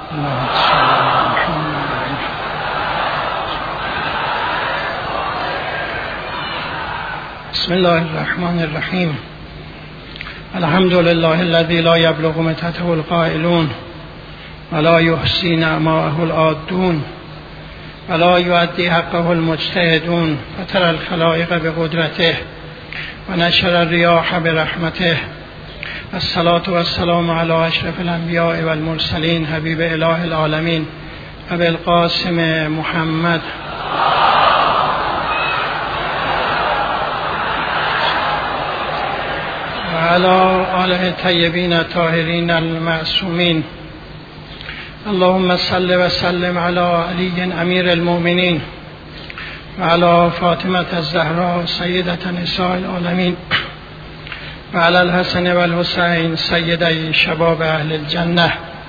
بسم الله الرحمن الرحیم. الحمد لله الذي لا يبلغ متته القائلون ولا يحصي نعماءه العادون ولا يؤدي حقه المجتهدون فترى الخلائق بقدرته ونشر الرياح برحمته. الصلاة والسلام على أشرف الأنبياء والمرسلين حبيب إله العالمين أبي القاسم محمد وعلى آله الطيبين الطاهرين المعصومين. اللهم صل وسلم على علي أمير المؤمنين وعلى فاطمة الزهراء سيدة نساء العالمين وعلى الحسن والحسين سيدي شباب أهل الجنة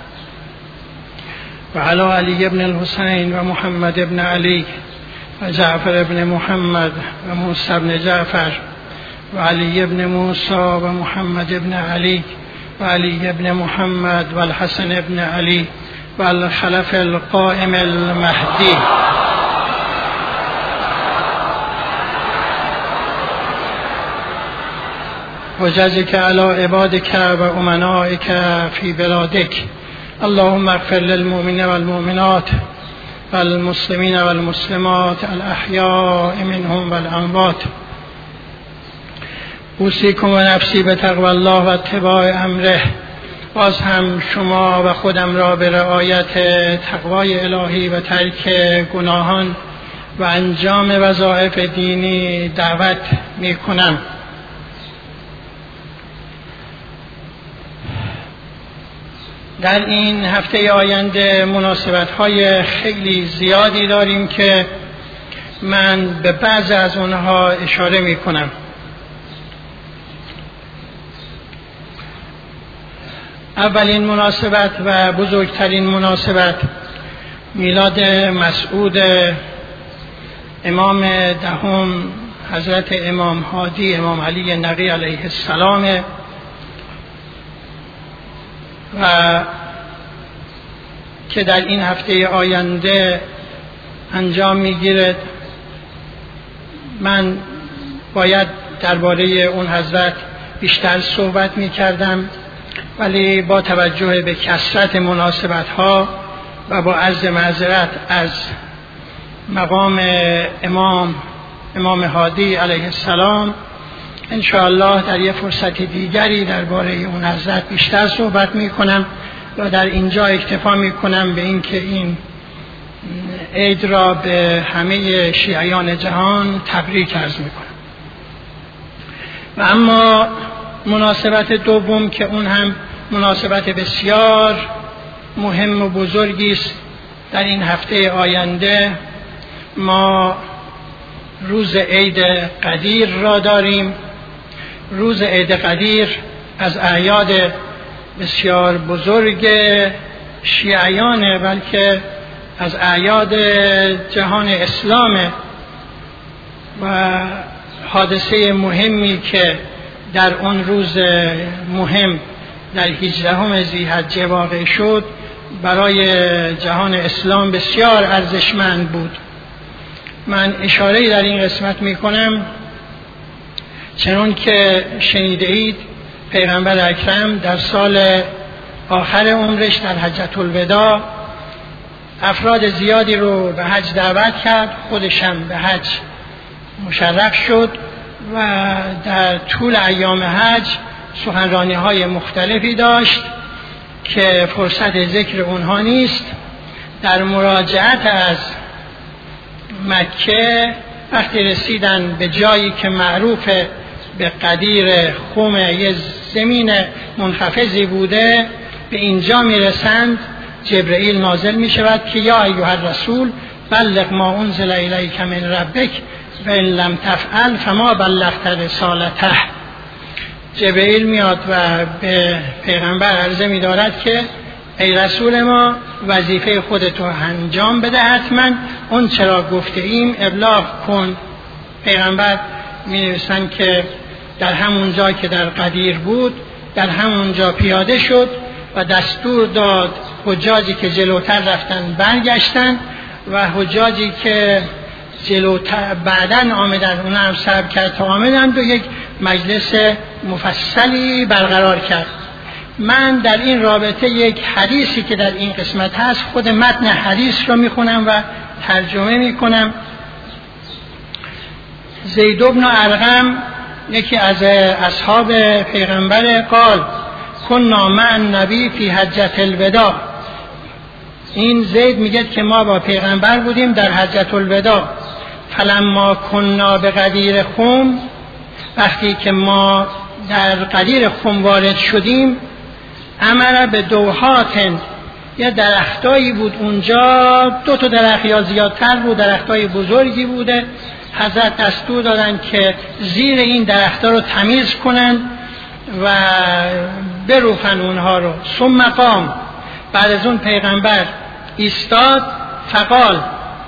وعلى علي بن الحسين ومحمد بن علي وجعفر بن محمد وموسى بن جعفر وعلي بن موسى ومحمد بن علي وعلي بن محمد والحسن بن علي والخلف القائم المهدي. وجزك على عبادك وأمنائك في بلادك. اللهم اغفر للمؤمنين والمؤمنات والمسلمين والمسلمات الأحياء منهم والأموات. اوصیکم و نفسی به تقوی الله و اتباع امره. باز هم شما و خودم را به رعایت تقوای الهی و ترک گناهان و انجام وظایف دینی دعوت می کنم. در این هفته آینده مناسبت‌های خیلی زیادی داریم که من به بعض از اونها اشاره می کنم. اولین مناسبت و بزرگترین مناسبت میلاد مسعود امام دهم حضرت امام هادی امام علی نقی علیه السلام و که در این هفته آینده انجام میگیرد. من باید درباره اون حضرت بیشتر صحبت میکردم، ولی با توجه به کثرت مناسبت‌ها و با عرض معذرت از مقام امام هادی علیه السلام ان شاء الله در یک فرصت دیگری درباره اون حضرت بیشتر صحبت می‌کنم و در اینجا اکتفا می‌کنم به اینکه این عید را به همه شیعیان جهان تبریک عرض می‌کنم. و اما مناسبت دوم که اون هم مناسبت بسیار مهم و بزرگی است، در این هفته آینده ما روز عید قدیر را داریم. روز عید قدیر از اعیاد بسیار بزرگ شیعیانه، بلکه از اعیاد جهان اسلامه و حادثه مهمی که در اون روز مهم در 18 ذی‌حجه واقع شد برای جهان اسلام بسیار ارزشمند بود. من اشاره‌ای در این قسمت می‌کنم چنان که شنیده اید پیغمبر اکرم در سال آخر عمرش در حجة الوداع افراد زیادی رو به حج دعوت کرد، خودشم به حج مشرف شد و در طول ایام حج سخنرانی‌های مختلفی داشت که فرصت ذکر اونها نیست. در مراجعت از مکه وقتی رسیدن به جایی که معروف به قدیر خم، یه زمین منخفضی بوده، به اینجا میرسند جبرئیل نازل میشود که یا ایها الرسول بلغ ما انزل الیک من ربک و ان لم تفعل فما بلغت رسالته. جبرئیل میاد و به پیغمبر عرضه می‌دارد که ای رسول ما وظیفه خودتو انجام بده، حتما اون چرا گفته ایم ابلاغ کن. پیغمبر می‌نویسند که در همون جا که در قدیر بود در همون جا پیاده شد و دستور داد حجاجی که جلوتر رفتن برگشتن و حجاجی که جلوتر بعدن آمدن اون هم صبر کرد تا آمدن و یک مجلس مفصلی برقرار کرد. من در این رابطه یک حدیثی که در این قسمت هست خود متن حدیث رو میخونم و ترجمه میکنم. زید بن ارقم یکی از اصحاب پیغمبر قال کنا مع النبی فی حجة الوداع. این زید میگه که ما با پیغمبر بودیم در حجة الوداع. فلما کنا به غدیر خم، وقتی که ما در غدیر خم وارد شدیم، امر به دوحات، یه درختایی بود اونجا، 2 تا درخت یا زیادتر بود، درختای بزرگی بوده. حضرت دستور دادن که زیر این درختها رو تمیز کنن و بروفن اونها رو. ثم قام، بعد از اون پیغمبر ایستاد، فقال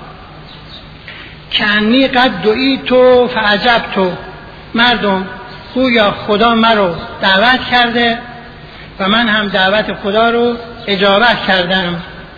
کانی قد دعیتو فعجبتو، مردم گویا خدا مرا دعوت کرده و من هم دعوت خدا رو اجابت کردم.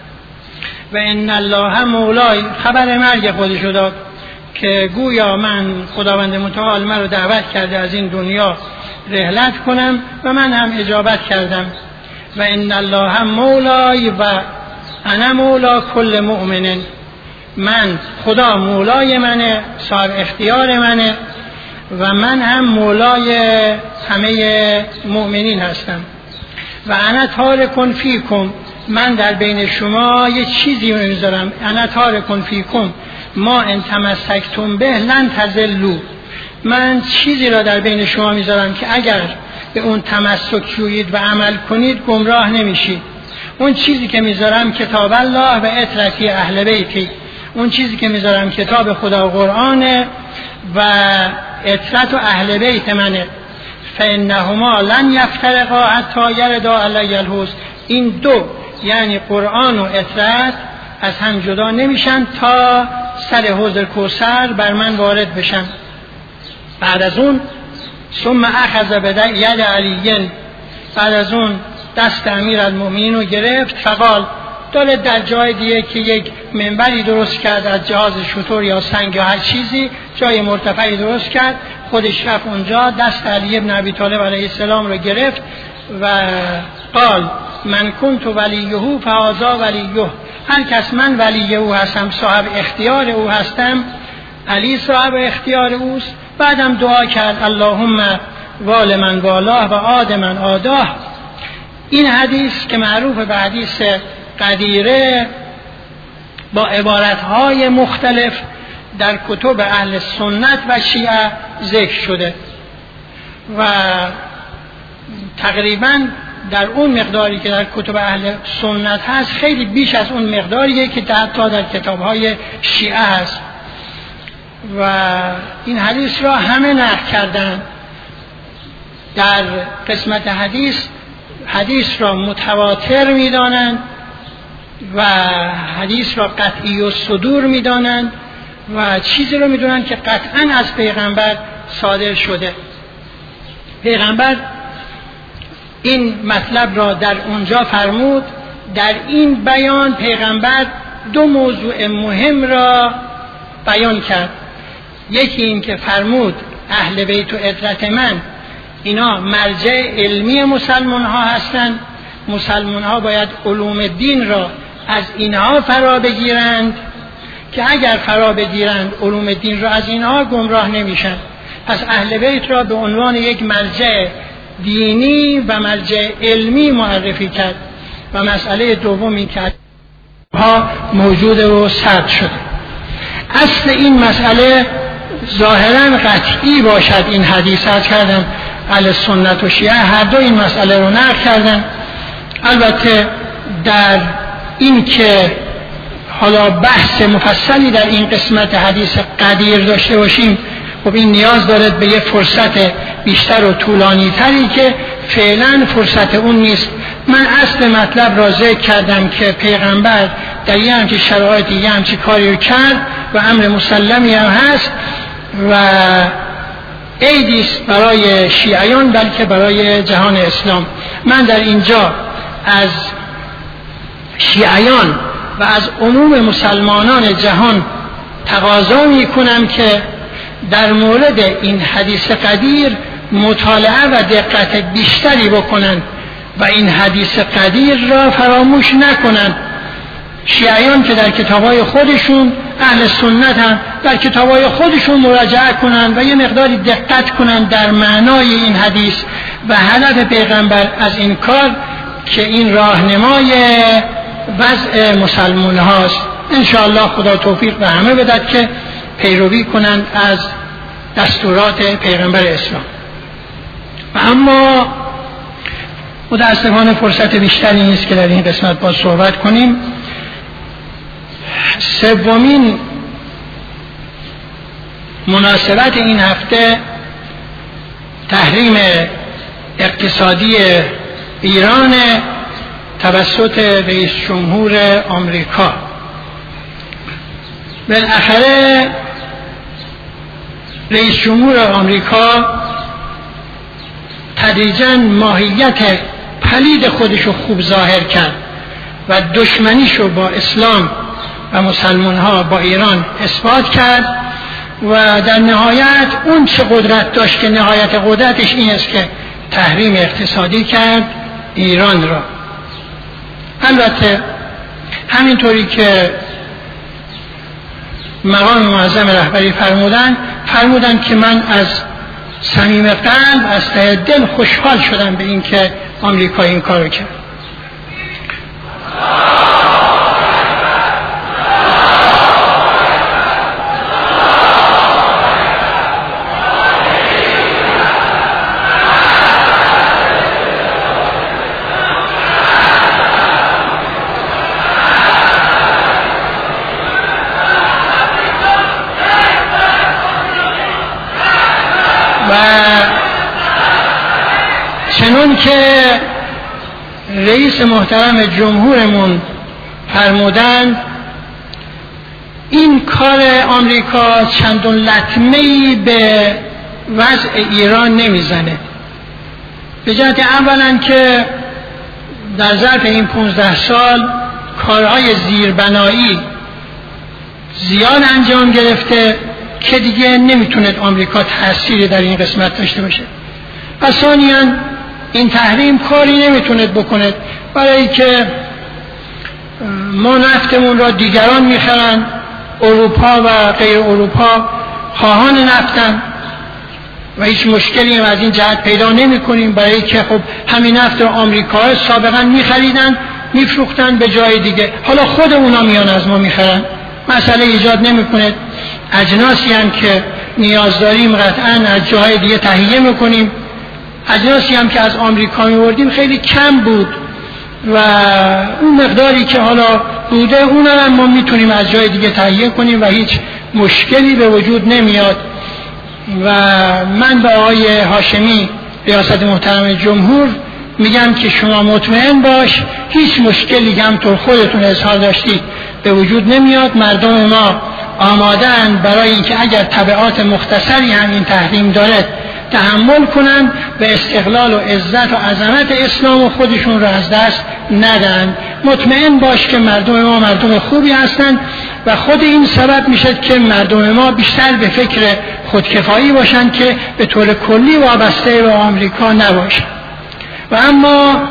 و ان الله مولای، خبر مرگ خودشو داد که گویا من خداوند متعال مرا دعوت کرده از این دنیا رحلت کنم و من هم اجابت کردم. و ان الله مولای و انا مولا کل مؤمن، من خدا مولای منه، صاحب اختیار منه و من هم مولای همه مؤمنین هستم. و انا تارکن فیکم، من در بین شما یه چیزی میذارم. انا تارکن فیکم ما ان تمسکتم به لن تضلوا، من چیزی را در بین شما میذارم که اگر به اون تمسک جویید و عمل کنید گمراه نمیشید. اون چیزی که میذارم کتاب الله و اطرتی اهل بیتی، اون چیزی که میذارم کتاب خدا و قرآنه و اطرت و اهل بیت منه. فانهما لن یفترقا حتی یردا علی الحوض، این دو یعنی قرآن و اطرت از هم جدا نمیشن تا سر حوض کوثر بر من وارد بشن. بعد از اون ثم اخذ بید علی، بعد از اون دست امیرالمؤمنین رو گرفت. فقال، داره در جای دیگه که یک منبری درست کرد از جهاز شتر یا سنگ یا هر چیزی، جای مرتفعی درست کرد، خودش رفت اونجا، دست علی ابن ابی طالب علیه السلام رو گرفت و قال من کنت ولیه فهذا ولیه، هر کس من ولی او هستم، صاحب اختیار او هستم، علی صاحب اختیار اوست. بعدم دعا کرد اللهم وال من والاه و عاد من عاداه. این حدیث که معروف به حدیث غدیره با عبارتهای مختلف در کتب اهل سنت و شیعه ذکر شده و تقریباً در اون مقداری که در کتب اهل سنت هست خیلی بیش از اون مقداریه که حتی در کتابهای شیعه هست و این حدیث را همه نقل کردن. در قسمت حدیث را متواتر می‌دانند و حدیث را قطعی الصدور می‌دانند و چیزی رو می‌دونند که قطعاً از پیغمبر صادر شده. پیغمبر این مطلب را در اونجا فرمود. در این بیان پیغمبر 2 موضوع مهم را بیان کرد. یکی این که فرمود اهل بیت و عترت من اینا مرجع علمی مسلمان ها هستند، مسلمان ها باید علوم دین را از اینها فرا بگیرند که اگر فرا بگیرند علوم دین را از اینها گمراه نمیشن. پس اهل بیت را به عنوان یک مرجع دینی و مرجع علمی معرفی کرد و مسئله دوم این که ها موجود و ثبت شده. اصل این مسئله ظاهرا قطعی باشد این حدیث از کردن اهل سنت و شیعه هر دو این مسئله رو نقل کردن. البته در این که حالا بحث مفصلی در این قسمت حدیث غدیر داشته باشیم خب این نیاز دارد به یه فرصت بیشتر و طولانی تری که فعلا فرصت اون نیست. من اصل مطلب را ذکر کردم که پیغمبر در یه همچی شرایطی یه همچی کاری رو کرد و امر مسلمی هم هست و عیدیست برای شیعیان بلکه برای جهان اسلام. من در اینجا از شیعیان و از عموم مسلمانان جهان تقاضا میکنم که در مورد این حدیث قدیر مطالعه و دقت بیشتری بکنند و این حدیث قدیر را فراموش نکنند. شیعیان که در کتابای خودشون، اهل سنت هم در کتابای خودشون مراجعه کنند و یه مقداری دقت کنند در معنای این حدیث و هدف پیغمبر از این کار که این راهنمای وضع مسلمان هاست. انشاءالله خدا توفیق به همه بدهد که پیروی کنند از دستورات پیغمبر اسلام. و اما متاسفانه فرصت بیشتری نیست که در این قسمت باز صحبت کنیم. سومین مناسبت این هفته تحریم اقتصادی ایران توسط رئیس جمهور آمریکا. بالاخره رئیس جمهور آمریکا تدریجاً ماهیت پلید خودشو خوب ظاهر کرد و دشمنیشو با اسلام و مسلمان ها با ایران اثبات کرد و در نهایت اون چه قدرت داشت که نهایت قدرتش این است که تحریم اقتصادی کرد ایران را. البته همینطوری که مقام معظم رهبری فرمودن که من از صمیم قلب از ته دل خوشحال شدم به این که آمریکا این کارو کرد. چنون که رئیس محترم جمهورمون فرمودند این کار آمریکا چندان لطمه‌ای به وضع ایران نمیزنه. به جهت اولا که در ظرف این 15 سال کارهای زیربنایی زیاد انجام گرفته که دیگه نمیتونه آمریکا تأثیری در این قسمت داشته باشه. و ثانیاً این تحریم کاری نمیتونه بکنه برای که ما نفتمون را دیگران میخرن، اروپا و غیر اروپا خواهان نفتن و هیچ مشکلی هم از این جهت پیدا نمی کنیم برای که خب همین نفت رو آمریکا سابقا میخریدن میفروختن به جای دیگه، حالا خود اونا میان از ما میخرن، مسئله ایجاد نمی کنه. اجناسی هم که نیاز داریم قطعا از جاهای دیگه تهیه میکنیم، اجناسی هم که از آمریکا میوردیم خیلی کم بود و اون مقداری که حالا بوده اون هم ما میتونیم از جای دیگه تهیه کنیم و هیچ مشکلی به وجود نمیاد. و من به آقای هاشمی ریاست محترم جمهور میگم که شما مطمئن باش هیچ مشکلی هم طور خودتون اظهار داشتید به وجود نمیاد. مردم ما آماده‌اند برای اینکه اگر تبعات مختصری هم این تحریم داره تحمل کنند و استقلال و عزت و عظمت اسلام و خودشون را از دست ندن. مطمئن باش که مردم ما مردم خوبی هستند و خود این سبب میشه که مردم ما بیشتر به فکر خودکفایی باشن که به طور کلی وابسته به آمریکا نباشن. و اما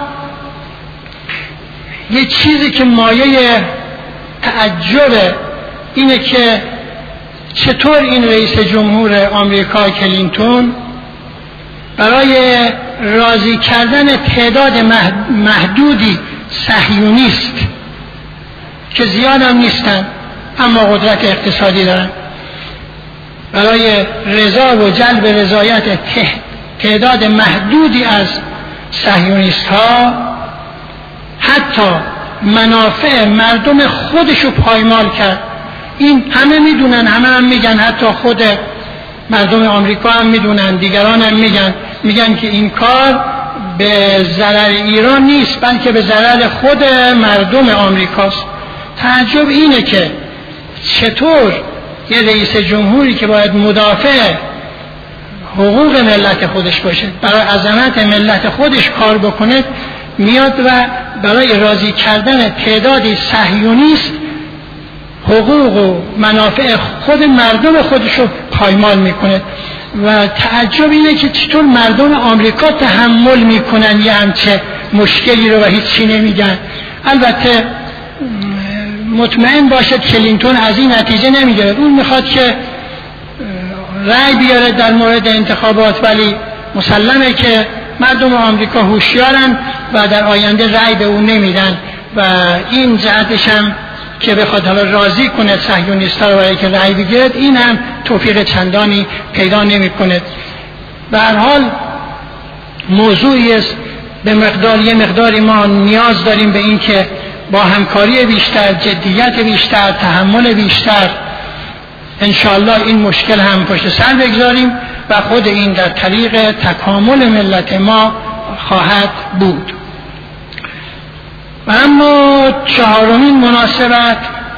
یه چیزی که مایه تعجب اینه که چطور این رئیس جمهور آمریکا کلینتون برای راضی کردن تعداد محدودی صهیونیست که زیاد هم نیستن اما قدرت اقتصادی دارن، برای رضا و جلب رضایت تعداد محدودی از صهیونیست ها حتی منافع مردم خودشو پایمال کرد. این همه میدونن، همه هم میگن، حتی خود مردم آمریکا هم میدونن، دیگران هم میگن که این کار به ضرر ایران نیست بلکه به ضرر خود مردم آمریکاست. تعجب اینه که چطور یه رئیس جمهوری که باید مدافع حقوق ملت خودش باشه، برای عظمت ملت خودش کار بکنه، میاد و برای راضی کردن تعدادی صهیونیست حقوق و منافع خود مردم خودش رو پایمال میکنه. و تعجب اینه که چطور مردم آمریکا تحمل میکنن یه همچه مشکلی رو و هیچی نمیگن. البته مطمئن باشد کلینتون از این نتیجه نمیگیرد، اون میخواد که رأی بیاره در مورد انتخابات، ولی مسلمه که مردم آمریکا هوشیارن و در آینده رأی به اون نمیدن و این جهتش هم که بخواد حالا راضی کنه صهیونیست‌ها رو برای که رأی بگیرد، این هم توفیق چندانی پیدا نمیکنه. به هر حال موضوعی است به یه مقداری ما نیاز داریم به این که با همکاری بیشتر، جدیت بیشتر، تحمل بیشتر انشاءالله این مشکل هم پشت سر بگذاریم و خود این در طریق تکامل ملت ما خواهد بود. و اما چهارمین مناسبت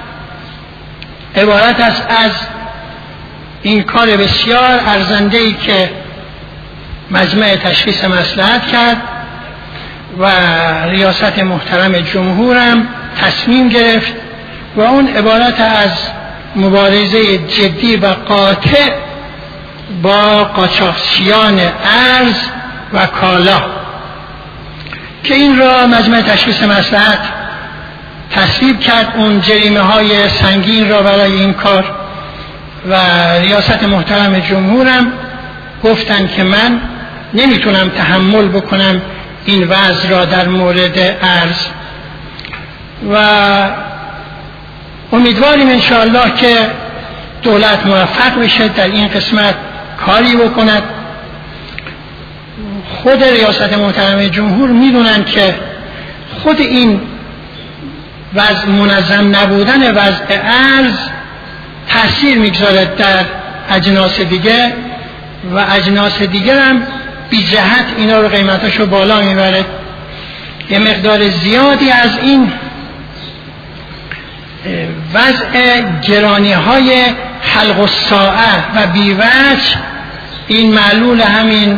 عبارت است از این کار بسیار ارزنده‌ای که مجمع تشخیص مصلحت کرد و ریاست محترم جمهورم تصمیم گرفت و اون عبارت از مبارزه جدی و قاطع با قاچاقچیان ارز و کالا که این را مجمع تشخیص مصلحت تصویب کرد، اون جریمه های سنگین را برای این کار. و ریاست محترم جمهورم گفتن که من نمیتونم تحمل بکنم این وضع را در مورد ارز و امیدواریم انشاءالله که دولت موفق بشه در این قسمت کاری بکند. خود ریاست محترم جمهور میدونن که خود این وضع منظم نبودن وضع ارز تأثیر میگذارد در اجناس دیگه و اجناس دیگه هم بی جهت اینا رو قیمتاشو بالا میبره. یه مقدار زیادی از این وضع گرانی های حلق الساعه و بیوجه این معلول همین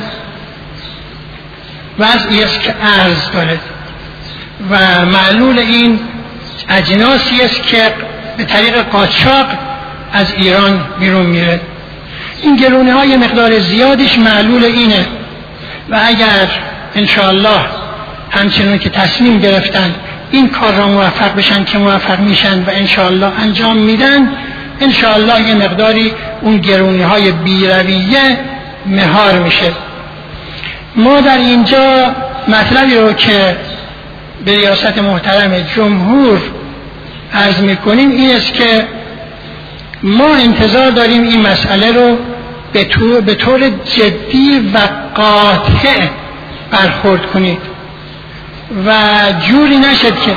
وضعی است که ارز دارد و معلول این اجناسی است که به طریق قاچاق از ایران بیرون میره. این گرانی های مقدار زیادش معلول اینه و اگر انشاءالله همچنون که تصمیم گرفتن این کار را موفق بشن که موفق میشن و انشاءالله انجام میدن، انشاءالله یه مقداری اون گرانی های بیرویه مهار میشه. ما در اینجا مطلبی رو که به ریاست محترم جمهور عرض میکنیم این است که ما انتظار داریم این مسئله رو به طور جدی و قاطع برخورد کنید و جوری نشد که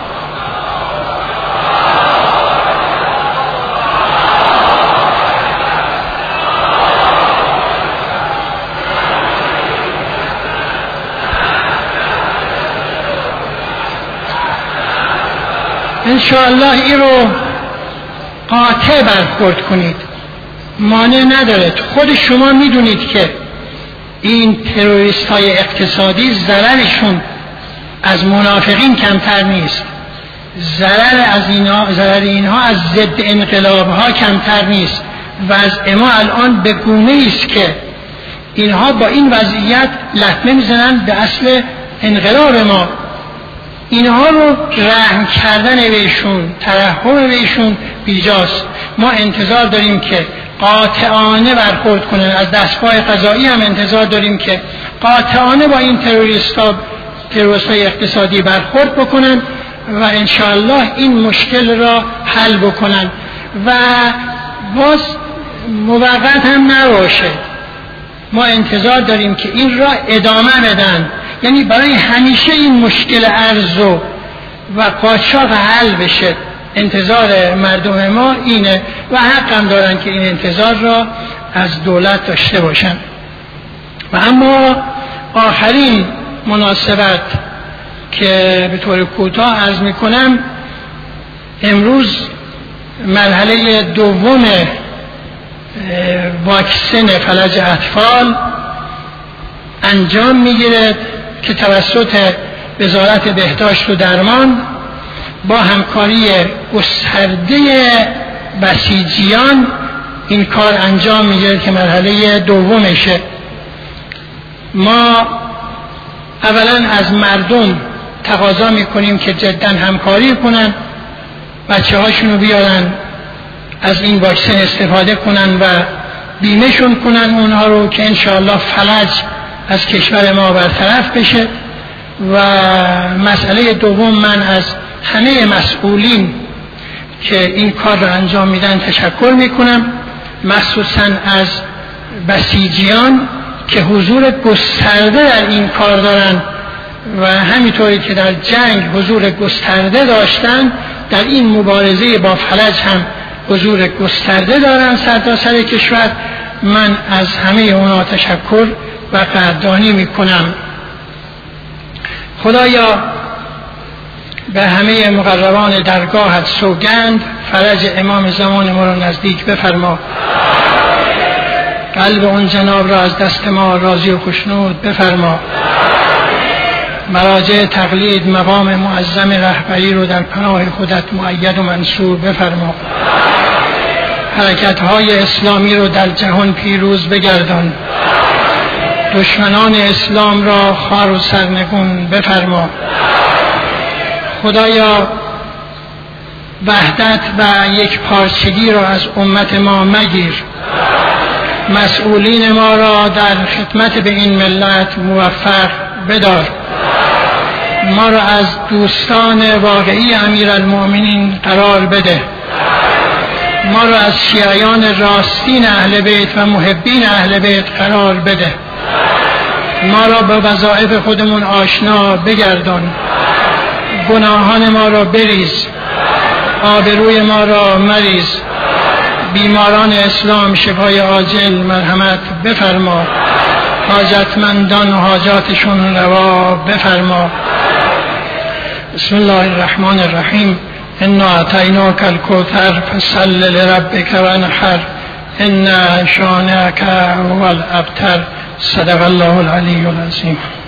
انشاءالله این رو قاطع برخورد کنید، مانع نداره. خود شما میدونید که این تروریست های اقتصادی ضررشون از منافقین کمتر نیست، ضرر اینها از ضد انقلاب ها کمتر نیست. وضع ما الان به گونه است که اینها با این وضعیت لطمه میزنن به اصل انقلاب ما. اینها رو رحم کردن بهشون، ترحم بهشون بیجاست. ما انتظار داریم که قاطعانه برخورد کنن، از دستگاه قضایی هم انتظار داریم که قاطعانه با این تروریست‌های اقتصادی برخورد بکنن و انشاءالله این مشکل را حل بکنن و باز موقت هم نباشه. ما انتظار داریم که این را ادامه بدن، یعنی برای همیشه این مشکل ارز و قاچاق حل بشه. انتظار مردم ما اینه و حق هم دارن که این انتظار را از دولت داشته باشن. و اما آخرین مناسبت که به طور کوتاه عرض میکنم، امروز مرحله دوم واکسن فلج اطفال انجام میگیرد که توسط وزارت بهداشت و درمان با همکاری گسترده بسیجیان این کار انجام میگیره که مرحله دومشه. ما اولا از مردم تقاضا میکنیم که جدا همکاری کنن، بچه هاشونو بیارن از این واکسن استفاده کنن و بیمهشون کنن اونها رو که انشاءالله فلج از کشور ما برطرف بشه. و مسئله دوم، من از همه مسئولین که این کار رو انجام میدن تشکر میکنم، مخصوصا از بسیجیان که حضور گسترده در این کار دارن و همینطوری که در جنگ حضور گسترده داشتن در این مبارزه با فلج هم حضور گسترده دارن سرتاسر کشور. من از همه اونا تشکر و قدردانی میکنم. خدایا به همه مقربان درگاهت سوگند، فرج امام زمان ما را نزدیک بفرما، قلب اون جناب را از دست ما راضی و خوشنود بفرما، مراجع تقلید مقام معظم رهبری رو در پناه خودت مؤید و منصور بفرما، حرکت‌های اسلامی رو در جهان پیروز بگردان، دشمنان اسلام را خوار و سرنگون بفرما. خدایا وحدت و یک پارچگی را از امت ما مگیر، مسئولین ما را در خدمت به این ملت موفق بدار، ما را از دوستان واقعی امیرالمؤمنین قرار بده، ما را از شیعیان راستین اهل بیت و محبین اهل بیت قرار بده، ما را با وظایف خودمون آشنا بگردان، گناهان ما را بریز، آبروی ما را مریز، بیماران اسلام شفای عاجل مرحمت بفرما، حاجتمندان حاجاتشون روا بفرما. بسم الله الرحمن الرحیم. انا اعطیناک الکوثر فصل لربک وانحر ان شانئک هو الابتر. صدق الله العلی العظیم.